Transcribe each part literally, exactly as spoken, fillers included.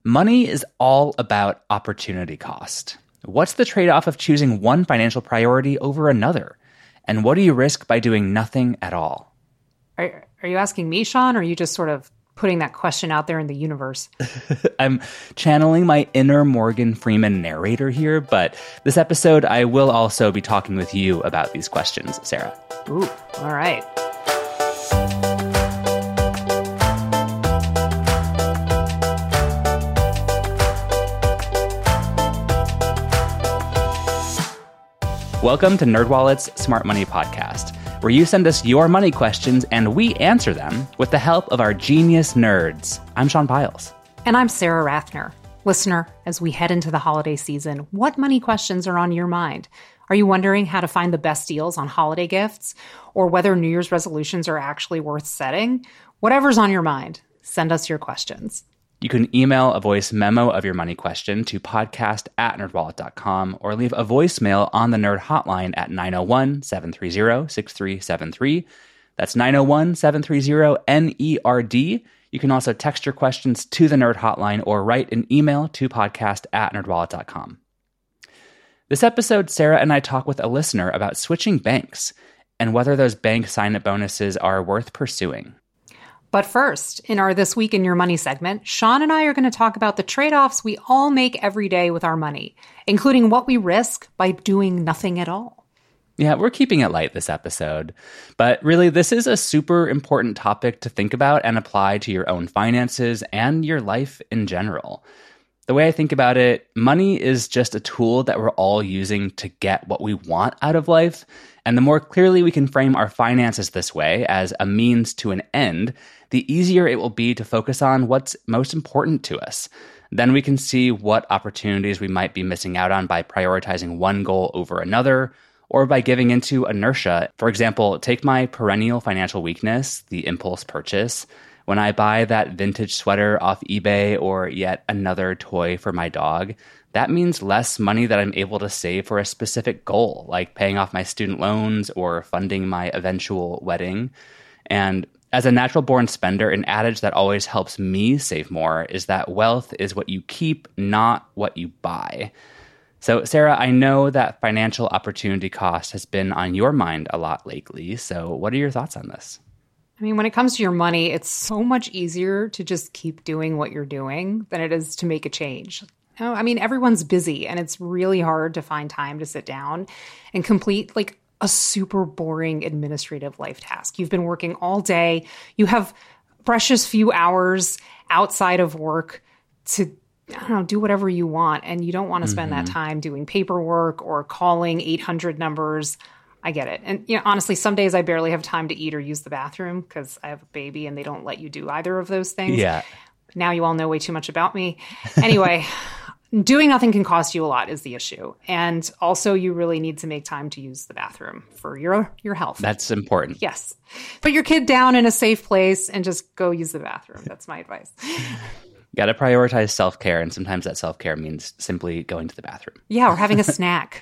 Money is all about opportunity cost. What's the trade-off of choosing one financial priority over another? And what do you risk by doing nothing at all? Are, are you asking me, Sean, or are you just sort of putting that question out there in the universe? I'm channeling my inner Morgan Freeman narrator here, but this episode I will also be talking with you about these questions, Sarah. Ooh, all right. Welcome to NerdWallet's Smart Money Podcast, where you send us your money questions and we answer them with the help of our genius nerds. I'm Sean Pyles. And I'm Sarah Rathner. Listener, as we head into the holiday season, what money questions are on your mind? Are you wondering how to find the best deals on holiday gifts, or whether New Year's resolutions are actually worth setting? Whatever's on your mind, send us your questions. You can email a voice memo of your money question to podcast at nerdwallet dot com or leave a voicemail on the Nerd Hotline at nine oh one, seven three zero, six three seven three. That's nine oh one, seven three zero, N E R D. You can also text your questions to the Nerd Hotline or write an email to podcast at nerdwallet dot com. This episode, Sarah and I talk with a listener about switching banks and whether those bank sign-up bonuses are worth pursuing. But first, in our This Week in Your Money segment, Sean and I are going to talk about the trade-offs we all make every day with our money, including what we risk by doing nothing at all. Yeah, we're keeping it light this episode. But really, this is a super important topic to think about and apply to your own finances and your life in general. The way I think about it, money is just a tool that we're all using to get what we want out of life. And the more clearly we can frame our finances this way, as a means to an end, the easier it will be to focus on what's most important to us. Then we can see what opportunities we might be missing out on by prioritizing one goal over another, or by giving into inertia. For example, take my perennial financial weakness, the impulse purchase. When I buy that vintage sweater off eBay or yet another toy for my dog, that means less money that I'm able to save for a specific goal, like paying off my student loans or funding my eventual wedding. And as a natural-born spender, an adage that always helps me save more is that wealth is what you keep, not what you buy. So, Sarah, I know that financial opportunity cost has been on your mind a lot lately. So what are your thoughts on this? I mean, when it comes to your money, it's so much easier to just keep doing what you're doing than it is to make a change. You know, I mean, everyone's busy and it's really hard to find time to sit down and complete like a super boring administrative life task. You've been working all day. You have precious few hours outside of work to, I don't know, do whatever you want. And you don't want to spend mm-hmm. that time doing paperwork or calling eight hundred numbers. I get it. And you know, honestly, some days I barely have time to eat or use the bathroom because I have a baby and they don't let you do either of those things. Yeah. Now you all know way too much about me. Anyway, doing nothing can cost you a lot is the issue. And also you really need to make time to use the bathroom for your, your health. That's important. Yes. Put your kid down in a safe place and just go use the bathroom. That's my advice. Got to prioritize self-care, and sometimes that self-care means simply going to the bathroom. Yeah, or having a snack.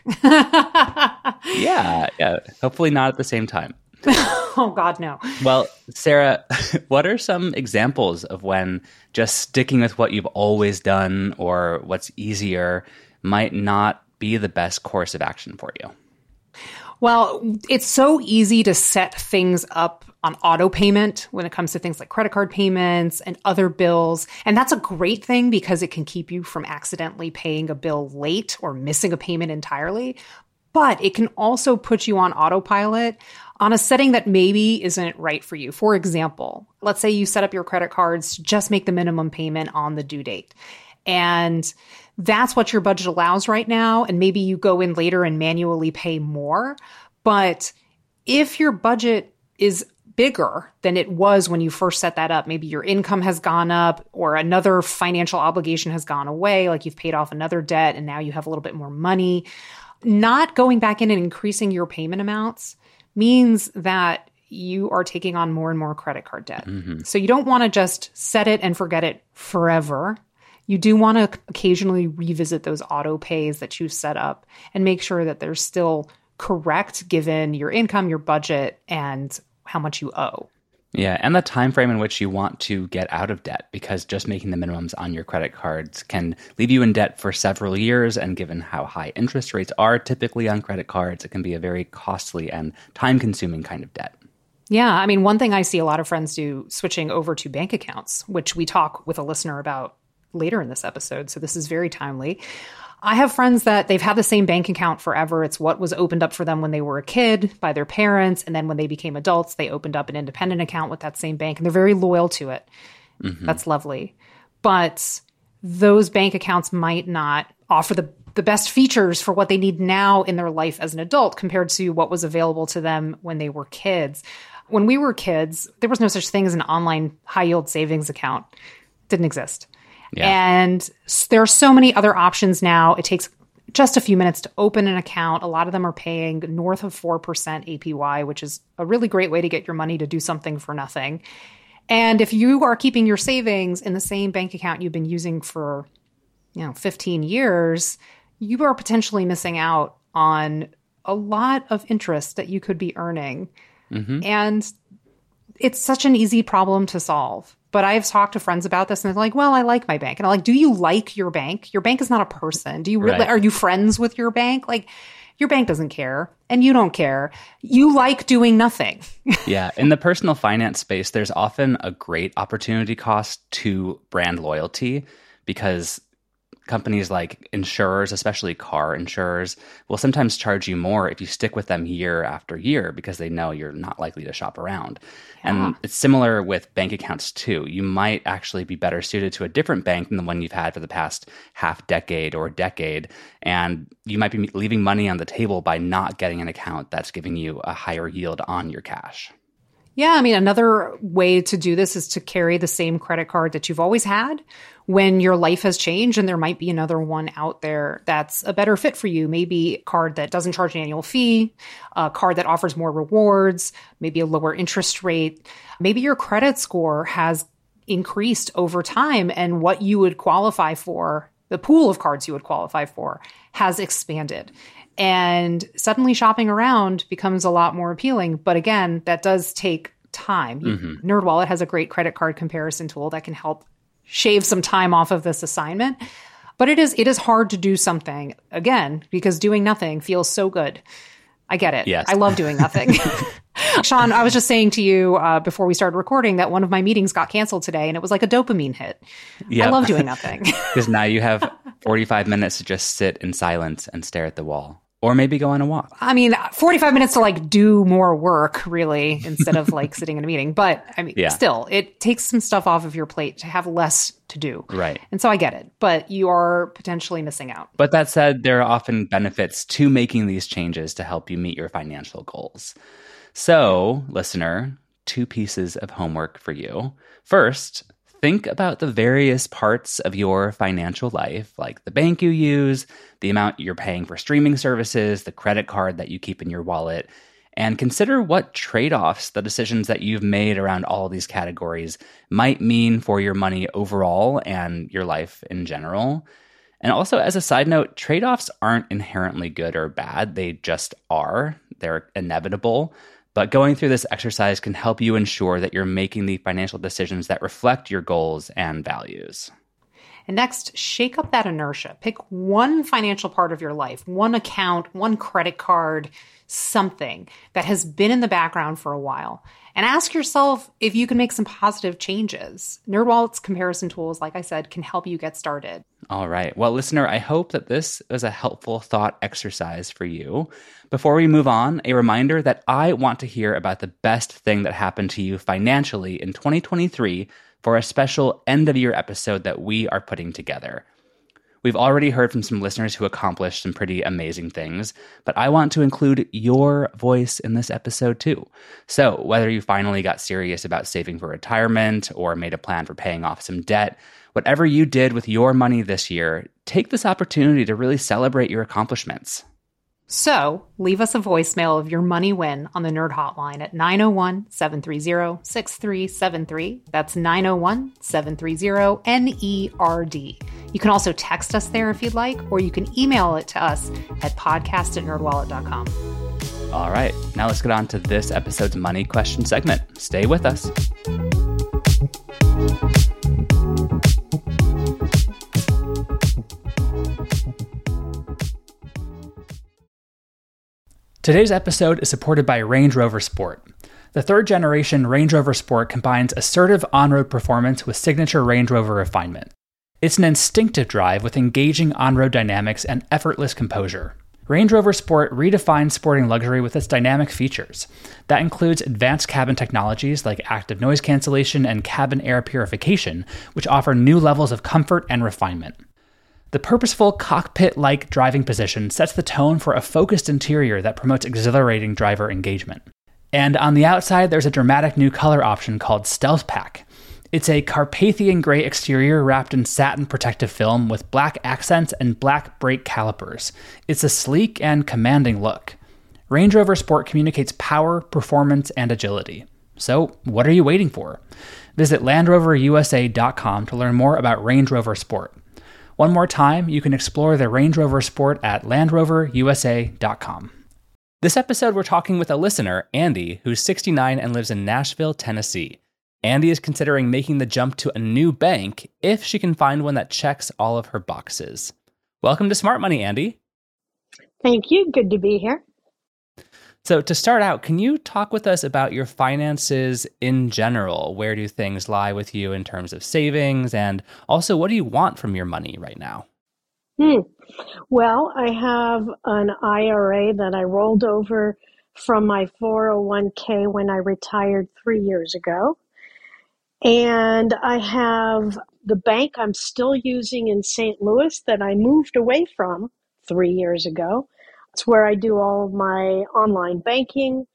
yeah, yeah. Hopefully not at the same time. Oh, God, no. Well, Sarah, what are some examples of when just sticking with what you've always done or what's easier might not be the best course of action for you? Well, it's so easy to set things up on auto payment when it comes to things like credit card payments and other bills. And that's a great thing because it can keep you from accidentally paying a bill late or missing a payment entirely. But it can also put you on autopilot on a setting that maybe isn't right for you. For example, let's say you set up your credit cards to just make the minimum payment on the due date. And that's what your budget allows right now. And maybe you go in later and manually pay more. But if your budget is bigger than it was when you first set that up, maybe your income has gone up or another financial obligation has gone away, like you've paid off another debt and now you have a little bit more money, not going back in and increasing your payment amounts means that you are taking on more and more credit card debt. Mm-hmm. So you don't want to just set it and forget it forever. You do want to occasionally revisit those auto pays that you've set up and make sure that they're still correct given your income, your budget, and how much you owe. Yeah, and the time frame in which you want to get out of debt, because just making the minimums on your credit cards can leave you in debt for several years. And given how high interest rates are typically on credit cards, it can be a very costly and time-consuming kind of debt. Yeah, I mean, one thing I see a lot of friends do, switching over to bank accounts, which we talk with a listener about later in this episode. So this is very timely. I have friends that they've had the same bank account forever. It's what was opened up for them when they were a kid by their parents. And then when they became adults, they opened up an independent account with that same bank. And they're very loyal to it. Mm-hmm. That's lovely. But those bank accounts might not offer the, the best features for what they need now in their life as an adult compared to what was available to them when they were kids. When we were kids, there was no such thing as an online high-yield savings account. It didn't exist. Yeah. And there are so many other options now. It takes just a few minutes to open an account. A lot of them are paying north of four percent A P Y, which is a really great way to get your money to do something for nothing. And if you are keeping your savings in the same bank account you've been using for, you know, fifteen years, you are potentially missing out on a lot of interest that you could be earning. Mm-hmm. And it's such an easy problem to solve. But I've talked to friends about this and they're like, well, I like my bank. And I'm like, do you like your bank? Your bank is not a person. Do you really, right. Are you friends with your bank? Like, your bank doesn't care and you don't care. You like doing nothing. Yeah. In the personal finance space, there's often a great opportunity cost to brand loyalty, because companies like insurers, especially car insurers, will sometimes charge you more if you stick with them year after year because they know you're not likely to shop around. Yeah. And it's similar with bank accounts too. You might actually be better suited to a different bank than the one you've had for the past half decade or decade. And you might be leaving money on the table by not getting an account that's giving you a higher yield on your cash. Yeah, I mean, another way to do this is to carry the same credit card that you've always had when your life has changed and there might be another one out there that's a better fit for you. Maybe a card that doesn't charge an annual fee, a card that offers more rewards, maybe a lower interest rate. Maybe your credit score has increased over time and what you would qualify for, the pool of cards you would qualify for, has expanded. And suddenly shopping around becomes a lot more appealing. But again, that does take time. Mm-hmm. NerdWallet has a great credit card comparison tool that can help shave some time off of this assignment. But it is it is hard to do something, again, because doing nothing feels so good. I get it. Yes. I love doing nothing. Sean, I was just saying to you uh, before we started recording that one of my meetings got canceled today, and it was like a dopamine hit. Yep. I love doing nothing. Because now you have forty-five minutes to just sit in silence and stare at the wall. Or maybe go on a walk. I mean, forty-five minutes to like do more work, really, instead of like sitting in a meeting. But I mean, yeah. Still, it takes some stuff off of your plate to have less to do. Right. And so I get it. But you are potentially missing out. But that said, there are often benefits to making these changes to help you meet your financial goals. So, listener, two pieces of homework for you. First, think about the various parts of your financial life, like the bank you use, the amount you're paying for streaming services, the credit card that you keep in your wallet, and consider what trade-offs the decisions that you've made around all of these categories might mean for your money overall and your life in general. And also, as a side note, trade-offs aren't inherently good or bad. They just are. They're inevitable. But going through this exercise can help you ensure that you're making the financial decisions that reflect your goals and values. And next, shake up that inertia. Pick one financial part of your life, one account, one credit card, something that has been in the background for a while. And ask yourself if you can make some positive changes. NerdWallet's comparison tools, like I said, can help you get started. All right. Well, listener, I hope that this was a helpful thought exercise for you. Before we move on, a reminder that I want to hear about the best thing that happened to you financially in twenty twenty-three for a special end-of-year episode that we are putting together. We've already heard from some listeners who accomplished some pretty amazing things, but I want to include your voice in this episode too. So whether you finally got serious about saving for retirement or made a plan for paying off some debt, whatever you did with your money this year, take this opportunity to really celebrate your accomplishments. So leave us a voicemail of your money win on the Nerd Hotline at nine oh one, seven three zero, six three seven three. That's nine oh one, seven three zero, N E R D. You can also text us there if you'd like, or you can email it to us at podcast at nerdwallet dot com. All right, now let's get on to this episode's money question segment. Stay with us. Today's episode is supported by Range Rover Sport. The third generation Range Rover Sport combines assertive on-road performance with signature Range Rover refinement. It's an instinctive drive with engaging on-road dynamics and effortless composure. Range Rover Sport redefines sporting luxury with its dynamic features. That includes advanced cabin technologies like active noise cancellation and cabin air purification, which offer new levels of comfort and refinement. The purposeful cockpit-like driving position sets the tone for a focused interior that promotes exhilarating driver engagement. And on the outside, there's a dramatic new color option called Stealth Pack. It's a Carpathian gray exterior wrapped in satin protective film with black accents and black brake calipers. It's a sleek and commanding look. Range Rover Sport communicates power, performance, and agility. So, what are you waiting for? Visit Land Rover U S A dot com to learn more about Range Rover Sport. One more time, you can explore the Range Rover Sport at Land Rover U S A dot com. This episode, we're talking with a listener, Andy, who's sixty-nine and lives in Nashville, Tennessee. Andy is considering making the jump to a new bank if she can find one that checks all of her boxes. Welcome to Smart Money, Andy. Thank you. Good to be here. So to start out, can you talk with us about your finances in general? Where do things lie with you in terms of savings? And also, what do you want from your money right now? Hmm. Well, I have an I R A that I rolled over from my four oh one k when I retired three years ago. And I have the bank I'm still using in Saint Louis that I moved away from three years ago. It's where I do all of my online banking,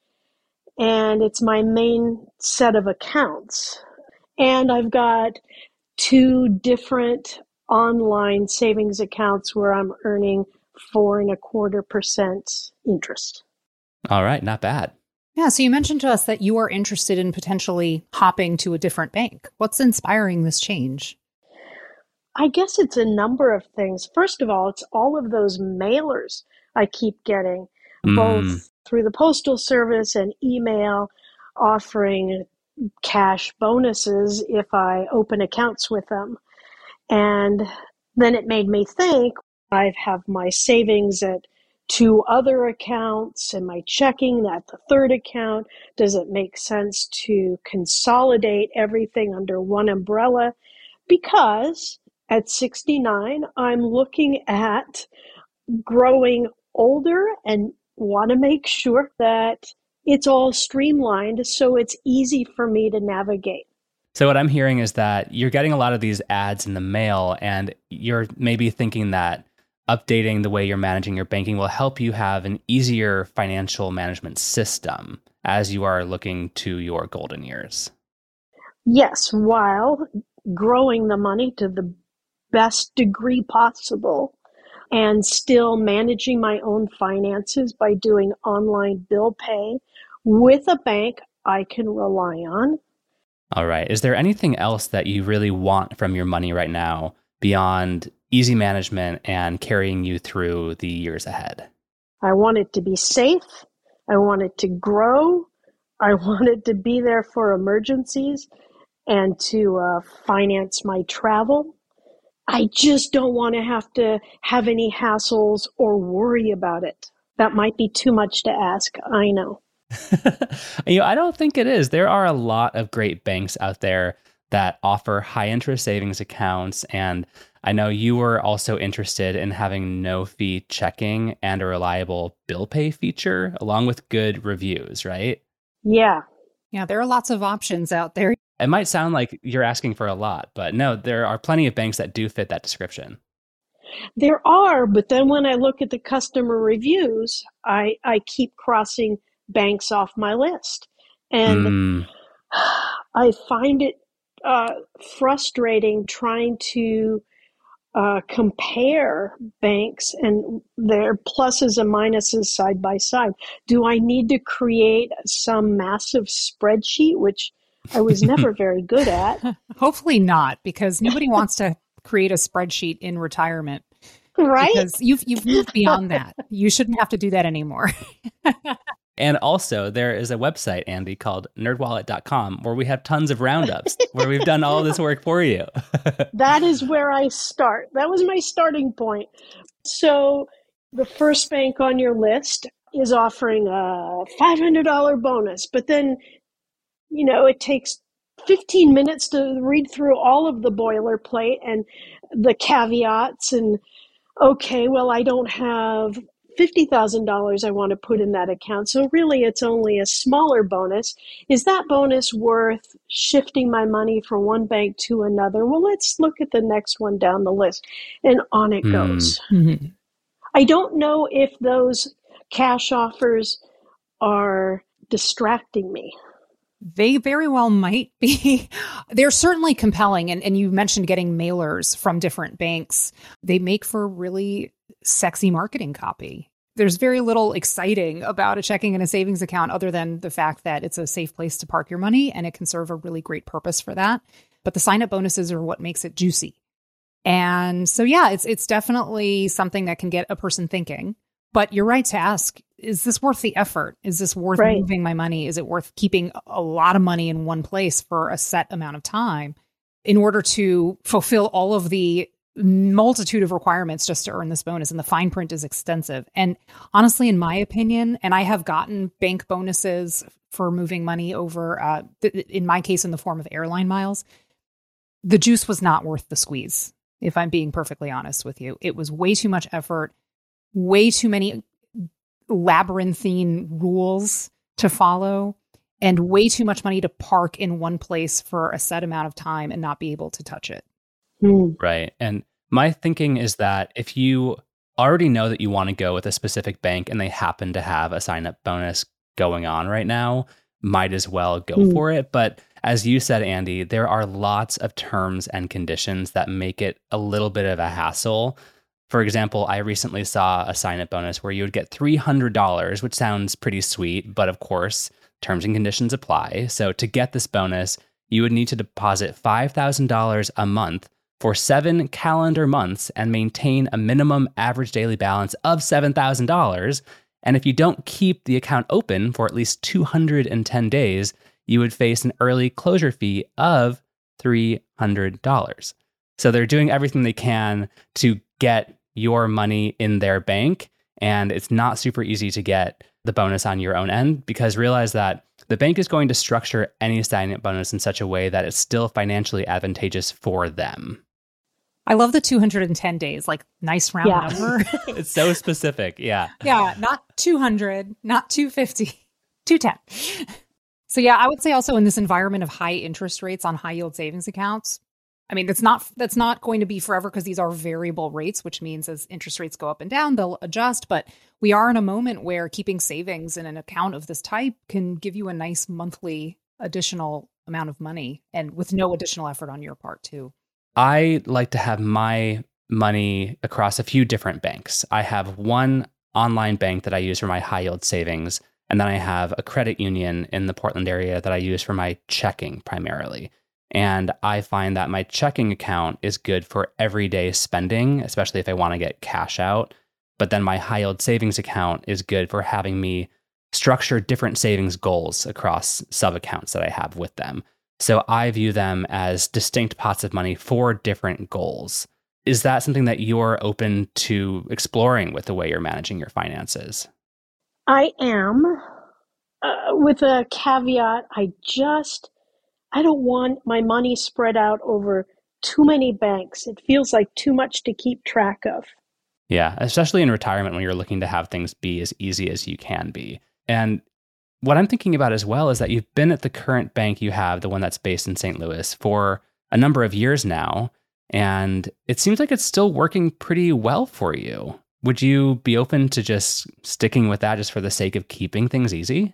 and it's my main set of accounts. And I've got two different online savings accounts where I'm earning four and a quarter percent interest. All right, not bad. Yeah, so you mentioned to us that you are interested in potentially hopping to a different bank. What's inspiring this change? I guess it's a number of things. First of all, it's all of those mailers I keep getting, mm. both through the Postal Service and email, offering cash bonuses if I open accounts with them. And then it made me think, I have my savings at two other accounts and my checking at the third account. Does it make sense to consolidate everything under one umbrella? Because at sixty-nine, I'm looking at growing older and want to make sure that it's all streamlined so it's easy for me to navigate. So what I'm hearing is that you're getting a lot of these ads in the mail, and you're maybe thinking that updating the way you're managing your banking will help you have an easier financial management system as you are looking to your golden years. Yes, while growing the money to the best degree possible and still managing my own finances by doing online bill pay with a bank I can rely on. All right. Is there anything else that you really want from your money right now beyond easy management and carrying you through the years ahead? I want it to be safe. I want it to grow. I want it to be there for emergencies and to uh, finance my travel. I just don't want to have to have any hassles or worry about it. That might be too much to ask, I know. You know, I don't think it is. There are a lot of great banks out there that offer high interest savings accounts. And I know you were also interested in having no fee checking and a reliable bill pay feature along with good reviews, right? Yeah. Yeah, there are lots of options out there. It might sound like you're asking for a lot, but no, there are plenty of banks that do fit that description. There are, but then when I look at the customer reviews, I, I keep crossing banks off my list. And mm. I find it uh, frustrating trying to uh, compare banks and their pluses and minuses side by side. Do I need to create some massive spreadsheet, which I was never very good at? Hopefully not, because nobody wants to create a spreadsheet in retirement. Right? Because you've you've moved beyond that. You shouldn't have to do that anymore. And also, there is a website, Andy, called nerd wallet dot com, where we have tons of roundups, where we've done all this work for you. That is where I start. That was my starting point. So the first bank on your list is offering a five hundred dollars bonus, but then, you know, it takes fifteen minutes to read through all of the boilerplate and the caveats and, okay, well, I don't have fifty thousand dollars I want to put in that account. So really, it's only a smaller bonus. Is that bonus worth shifting my money from one bank to another? Well, let's look at the next one down the list. And on it mm. goes. Mm-hmm. I don't know if those cash offers are distracting me. They very well might be. They're certainly compelling. And, and you mentioned getting mailers from different banks. They make for really sexy marketing copy. There's very little exciting about a checking and a savings account other than the fact that it's a safe place to park your money and it can serve a really great purpose for that. But the sign-up bonuses are what makes it juicy. And so, yeah, it's it's definitely something that can get a person thinking. But you're right to ask, is this worth the effort? Is this worth right. moving my money? Is it worth keeping a lot of money in one place for a set amount of time in order to fulfill all of the multitude of requirements just to earn this bonus? And the fine print is extensive. And honestly, in my opinion, and I have gotten bank bonuses for moving money over, uh, th- in my case, in the form of airline miles, the juice was not worth the squeeze, if I'm being perfectly honest with you. It was way too much effort, way too many labyrinthine rules to follow, and way too much money to park in one place for a set amount of time and not be able to touch it. Mm. Right. And my thinking is that if you already know that you want to go with a specific bank and they happen to have a sign-up bonus going on right now, might as well go mm. for it. But as you said, Andy, there are lots of terms and conditions that make it a little bit of a hassle. For example, I recently saw a sign-up bonus where you would get three hundred dollars, which sounds pretty sweet, but of course, terms and conditions apply. So to get this bonus, you would need to deposit five thousand dollars a month for seven calendar months and maintain a minimum average daily balance of seven thousand dollars. And if you don't keep the account open for at least two hundred ten days, you would face an early closure fee of three hundred dollars. So they're doing everything they can to get your money in their bank, and it's not super easy to get the bonus on your own end, because realize that the bank is going to structure any sign-up bonus in such a way that it's still financially advantageous for them. I love the two hundred ten days, like nice round yeah. number. It's so specific. Yeah. Yeah. Not two hundred, not two hundred fifty, two hundred ten. So yeah, I would say also in this environment of high interest rates on high yield savings accounts, I mean, that's not that's not going to be forever because these are variable rates, which means as interest rates go up and down, they'll adjust. But we are in a moment where keeping savings in an account of this type can give you a nice monthly additional amount of money, and with no additional effort on your part too. I like to have my money across a few different banks. I have one online bank that I use for my high yield savings, and then I have a credit union in the Portland area that I use for my checking primarily. And I find that my checking account is good for everyday spending, especially if I want to get cash out. But then my high yield savings account is good for having me structure different savings goals across sub accounts that I have with them. So I view them as distinct pots of money for different goals. Is that something that you're open to exploring with the way you're managing your finances? I am, uh, with a caveat. I just... I don't want my money spread out over too many banks. It feels like too much to keep track of. Yeah, especially in retirement when you're looking to have things be as easy as you can be. And what I'm thinking about as well is that you've been at the current bank you have, the one that's based in Saint Louis, for a number of years now, and it seems like it's still working pretty well for you. Would you be open to just sticking with that just for the sake of keeping things easy?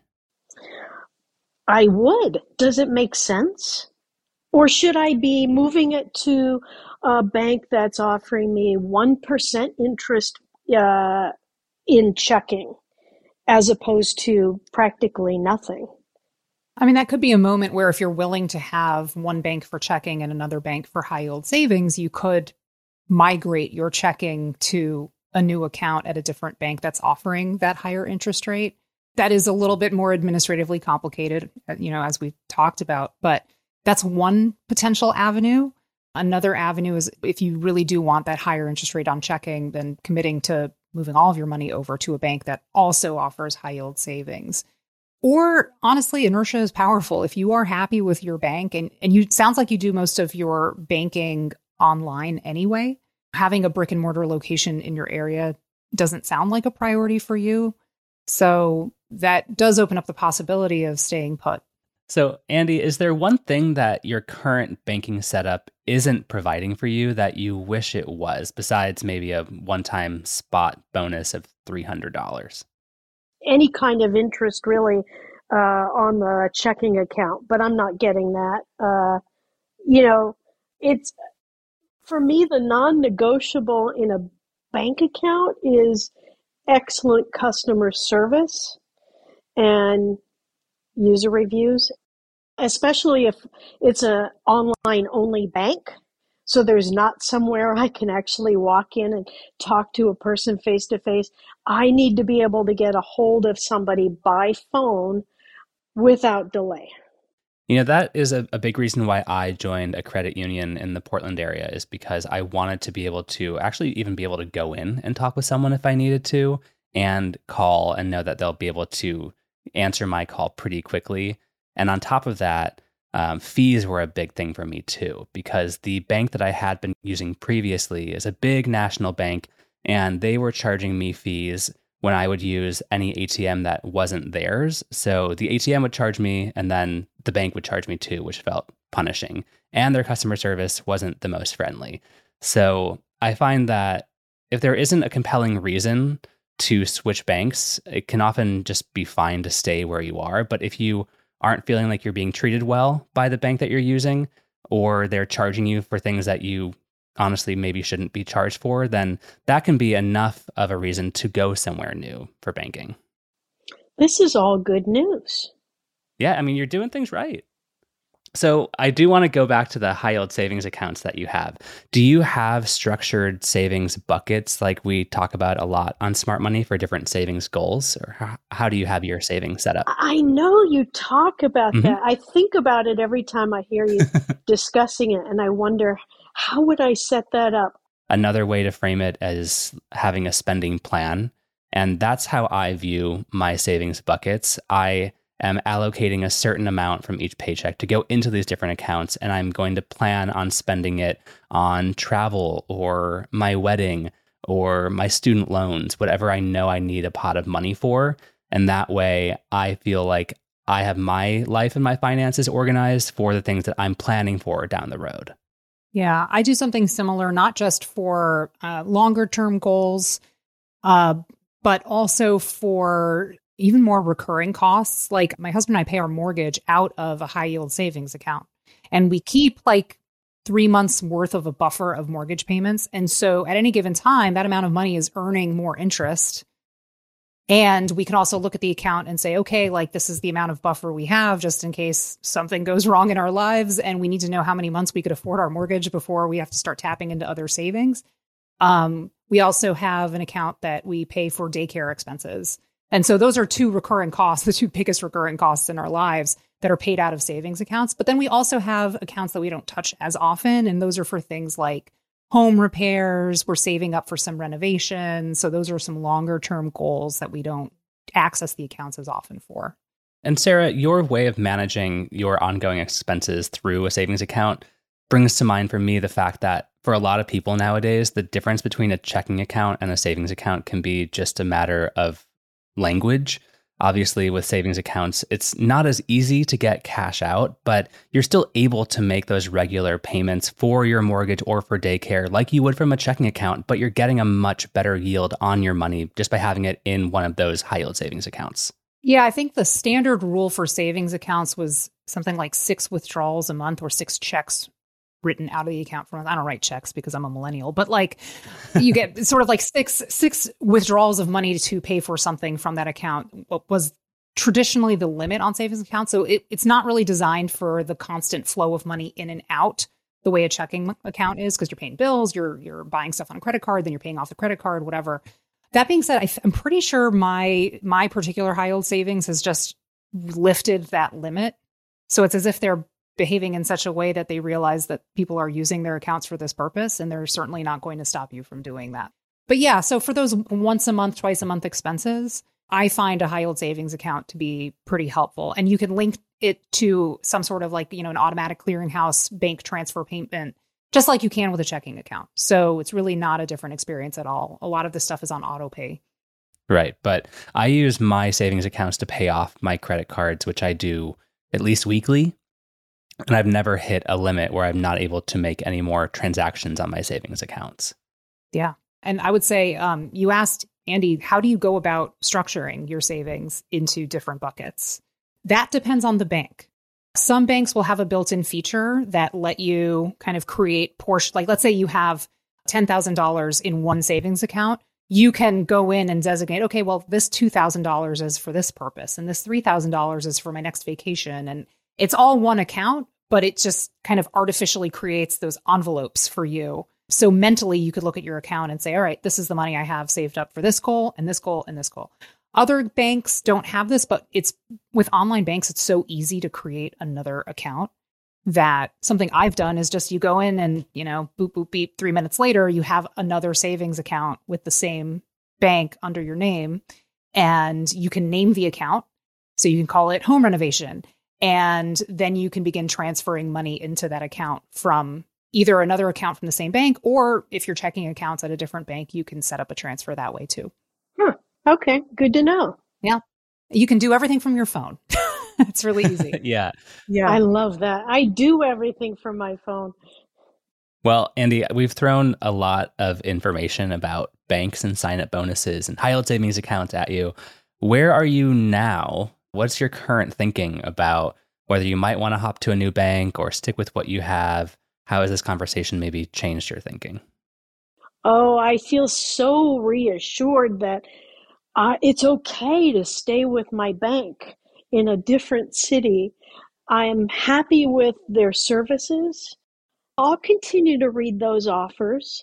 I would. Does it make sense? Or should I be moving it to a bank that's offering me one percent interest uh, in checking as opposed to practically nothing? I mean, that could be a moment where if you're willing to have one bank for checking and another bank for high yield savings, you could migrate your checking to a new account at a different bank that's offering that higher interest rate. that is a little bit more administratively complicated, you know, as we've talked about, but that's one potential avenue. Another avenue is if you really do want that higher interest rate on checking, then committing to moving all of your money over to a bank that also offers high yield savings. Or honestly, inertia is powerful. If you are happy with your bank and, and you sounds like you do most of your banking online anyway, having a brick and mortar location in your area doesn't sound like a priority for you. So that does open up the possibility of staying put. So, Andy, is there one thing that your current banking setup isn't providing for you that you wish it was, besides maybe a one-time spot bonus of three hundred dollars? Any kind of interest, really, uh, on the checking account, but I'm not getting that. Uh, you know, it's, for me, the non-negotiable in a bank account is excellent customer service and user reviews, especially if it's an online only bank. So there's not somewhere I can actually walk in and talk to a person face to face. I need to be able to get a hold of somebody by phone without delay. You know, that is a, a big reason why I joined a credit union in the Portland area, is because I wanted to be able to actually even be able to go in and talk with someone if I needed to, and call and know that they'll be able to answer my call pretty quickly. And on top of that, um, fees were a big thing for me too, because the bank that I had been using previously is a big national bank, and they were charging me fees when I would use any A T M that wasn't theirs. So the A T M would charge me, and then the bank would charge me too, which felt punishing. And their customer service wasn't the most friendly. So I find that if there isn't a compelling reason to switch banks, it can often just be fine to stay where you are. But if you aren't feeling like you're being treated well by the bank that you're using, or they're charging you for things that you honestly maybe shouldn't be charged for, then that can be enough of a reason to go somewhere new for banking. This is all good news. Yeah, I mean, you're doing things right. So I do want to go back to the high yield savings accounts that you have. Do you have structured savings buckets like we talk about a lot on Smart Money for different savings goals? Or how, how do you have your savings set up? I know you talk about Mhm. that. I think about it every time I hear you discussing it, and I wonder, how would I set that up? Another way to frame it is having a spending plan. And that's how I view my savings buckets. I am allocating a certain amount from each paycheck to go into these different accounts, and I'm going to plan on spending it on travel or my wedding or my student loans, whatever I know I need a pot of money for. And that way I feel like I have my life and my finances organized for the things that I'm planning for down the road. Yeah, I do something similar, not just for uh, longer term goals, uh, but also for even more recurring costs. Like my husband and I pay our mortgage out of a high yield savings account, and we keep like three months worth of a buffer of mortgage payments. And so at any given time, that amount of money is earning more interest. And we can also look at the account and say, okay, like this is the amount of buffer we have just in case something goes wrong in our lives. And we need to know how many months we could afford our mortgage before we have to start tapping into other savings. Um, we also have an account that we pay for daycare expenses. And so those are two recurring costs, the two biggest recurring costs in our lives that are paid out of savings accounts. But then we also have accounts that we don't touch as often. And those are for things like home repairs. We're saving up for some renovations. So those are some longer term goals that we don't access the accounts as often for. And Sarah, your way of managing your ongoing expenses through a savings account brings to mind for me the fact that for a lot of people nowadays, the difference between a checking account and a savings account can be just a matter of language. Obviously, with savings accounts, it's not as easy to get cash out, but you're still able to make those regular payments for your mortgage or for daycare like you would from a checking account, but you're getting a much better yield on your money just by having it in one of those high yield savings accounts. Yeah, I think the standard rule for savings accounts was something like six withdrawals a month or six checks written out of the account for a month. I don't write checks because I'm a millennial, but like you get sort of like six six withdrawals of money to pay for something from that account. What was traditionally the limit on savings accounts. So it, it's not really designed for the constant flow of money in and out the way a checking account is, because you're paying bills, you're you're buying stuff on a credit card, then you're paying off the credit card, whatever. That being said, I th- I'm pretty sure my my particular high yield savings has just lifted that limit. So it's as if they're behaving in such a way that they realize that people are using their accounts for this purpose, and they're certainly not going to stop you from doing that. But yeah, so for those once a month, twice a month expenses, I find a high yield savings account to be pretty helpful. And you can link it to some sort of like, you know, an automatic clearinghouse bank transfer payment, just like you can with a checking account. So it's really not a different experience at all. A lot of this stuff is on auto pay. Right. But I use my savings accounts to pay off my credit cards, which I do at least weekly. And I've never hit a limit where I'm not able to make any more transactions on my savings accounts. Yeah. And I would say, um, you asked, Andy, how do you go about structuring your savings into different buckets? That depends on the bank. Some banks will have a built-in feature that let you kind of create portion. Like, let's say you have ten thousand dollars in one savings account. You can go in and designate, okay, well, this two thousand dollars is for this purpose, and this three thousand dollars is for my next vacation. And it's all one account, but it just kind of artificially creates those envelopes for you. So mentally, you could look at your account and say, all right, this is the money I have saved up for this goal and this goal and this goal. Other banks don't have this, but it's with online banks, it's so easy to create another account that something I've done is just you go in and, you know, boop, boop, beep, three minutes later, you have another savings account with the same bank under your name, and you can name the account. So you can call it home renovation. And then you can begin transferring money into that account from either another account from the same bank, or if you're checking accounts at a different bank, you can set up a transfer that way too. Huh. Okay. Good to know. Yeah. You can do everything from your phone. It's really easy. Yeah. Yeah. I love that. I do everything from my phone. Well, Andy, we've thrown a lot of information about banks and sign-up bonuses and high-yield savings accounts at you. Where are you now? What's your current thinking about whether you might want to hop to a new bank or stick with what you have? How has this conversation maybe changed your thinking? Oh, I feel so reassured that uh, it's okay to stay with my bank in a different city. I am happy with their services. I'll continue to read those offers,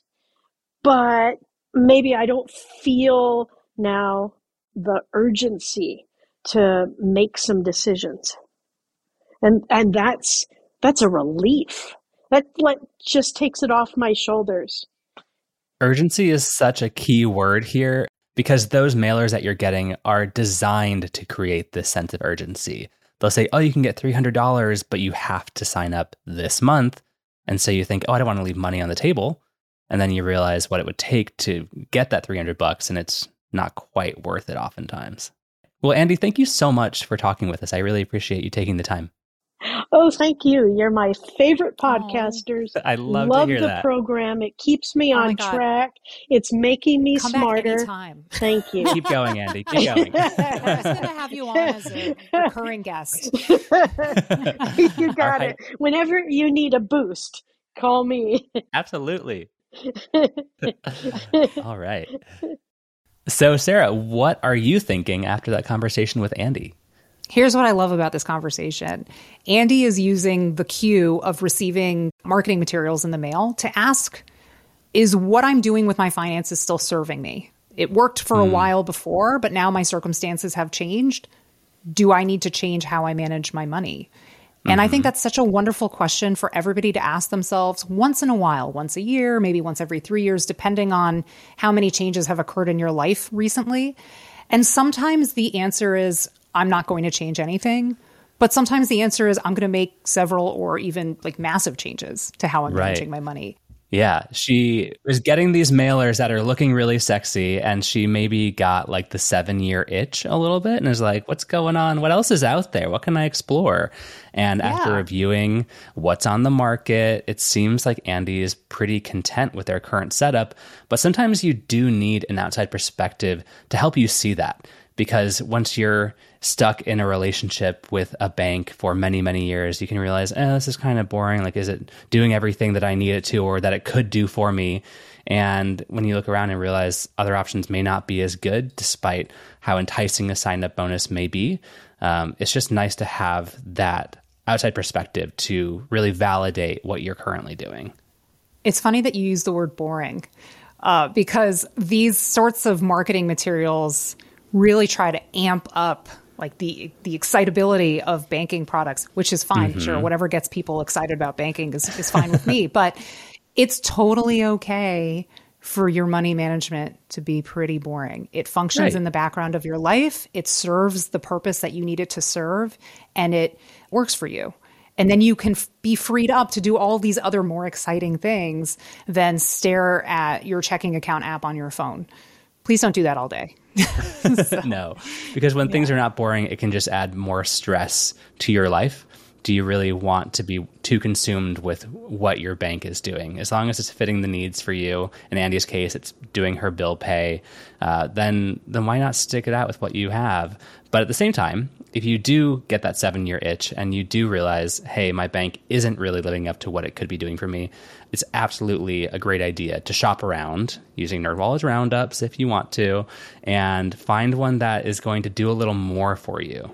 but maybe I don't feel now the urgency to make some decisions. And and that's that's a relief. That like, just takes it off my shoulders. Urgency is such a key word here because those mailers that you're getting are designed to create this sense of urgency. They'll say, oh, you can get three hundred dollars, but you have to sign up this month. And so you think, oh, I don't want to leave money on the table. And then you realize what it would take to get that three hundred bucks, and it's not quite worth it oftentimes. Well, Andy, thank you so much for talking with us. I really appreciate you taking the time. Oh, thank you. You're my favorite podcasters. Oh, I love, love to hear the that. program. It keeps me oh on track. It's making me Come smarter. Back anytime. Thank you. Keep going, Andy. Keep going. I'm just going to have you on as a recurring guest. You got right. it. Whenever you need a boost, call me. Absolutely. All right. So, Sarah, what are you thinking after that conversation with Andy? Here's what I love about this conversation. Andy is using the cue of receiving marketing materials in the mail to ask, is what I'm doing with my finances still serving me? It worked for mm. a while before, but now my circumstances have changed. Do I need to change how I manage my money? And mm-hmm. I think that's such a wonderful question for everybody to ask themselves once in a while, once a year, maybe once every three years, depending on how many changes have occurred in your life recently. And sometimes the answer is, I'm not going to change anything. But sometimes the answer is, I'm going to make several or even like massive changes to how I'm right. managing my money. Yeah, she was getting these mailers that are looking really sexy, and she maybe got like the seven-year itch a little bit and is like, what's going on? What else is out there? What can I explore? And yeah. after reviewing what's on the market, it seems like Andy is pretty content with their current setup. But sometimes you do need an outside perspective to help you see that. Because once you're stuck in a relationship with a bank for many, many years, you can realize, eh, this is kind of boring. Like, is it doing everything that I need it to or that it could do for me? And when you look around and realize other options may not be as good, despite how enticing a sign-up bonus may be, um, it's just nice to have that outside perspective to really validate what you're currently doing. It's funny that you use the word boring. uh, because these sorts of marketing materials really try to amp up like the the excitability of banking products, which is fine. Mm-hmm. Sure, whatever gets people excited about banking is, is fine with me. But it's totally okay for your money management to be pretty boring. It functions right. in the background of your life. It serves the purpose that you need it to serve, and it works for you. And then you can f- be freed up to do all these other more exciting things than stare at your checking account app on your phone. Please don't do that all day. so, no, because when yeah. things are not boring, it can just add more stress to your life. Do you really want to be too consumed with what your bank is doing? As long as it's fitting the needs for you, in Andy's case, it's doing her bill pay, uh, then then why not stick it out with what you have? But at the same time, if you do get that seven-year itch and you do realize, hey, my bank isn't really living up to what it could be doing for me, it's absolutely a great idea to shop around using NerdWallet's roundups if you want to, and find one that is going to do a little more for you.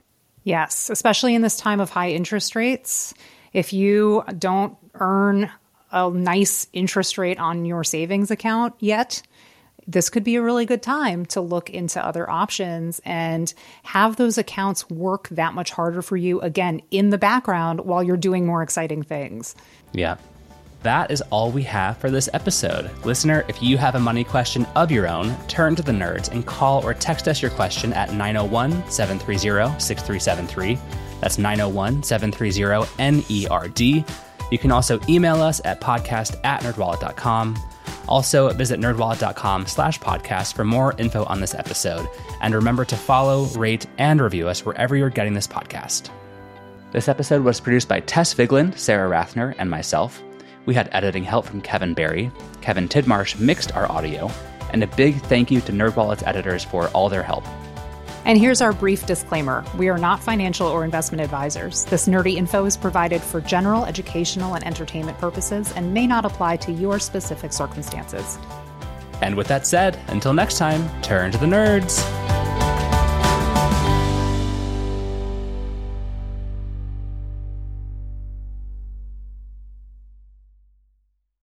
Yes, especially in this time of high interest rates. If you don't earn a nice interest rate on your savings account yet, this could be a really good time to look into other options and have those accounts work that much harder for you, again, in the background while you're doing more exciting things. Yeah. That is all we have for this episode. Listener, if you have a money question of your own, turn to the Nerds and call or text us your question at nine oh one, seven three zero, six three seven three. That's nine oh one, seven three zero, N E R D. You can also email us at podcast at nerdwallet dot com. Also, visit nerdwallet.com slash podcast for more info on this episode. And remember to follow, rate, and review us wherever you're getting this podcast. This episode was produced by Tess Vigeland, Sarah Rathner, and myself. We had editing help from Kevin Barry. Kevin Tidmarsh mixed our audio. And a big thank you to NerdWallet's editors for all their help. And here's our brief disclaimer. We are not financial or investment advisors. This nerdy info is provided for general, educational, and entertainment purposes and may not apply to your specific circumstances. And with that said, until next time, turn to the nerds.